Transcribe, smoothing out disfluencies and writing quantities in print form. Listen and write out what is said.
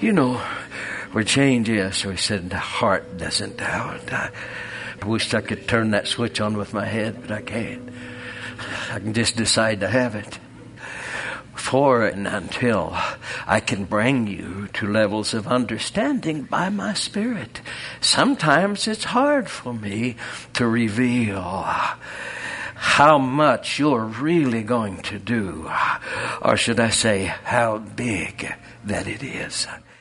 You know where change is. So he said, the heart doesn't doubt. I wish I could turn that switch on with my head, but I can't. I can just decide to have it. For and until I can bring you to levels of understanding by my Spirit. Sometimes it's hard for me to reveal how much you're really going to do. Or should I say, how big that it is.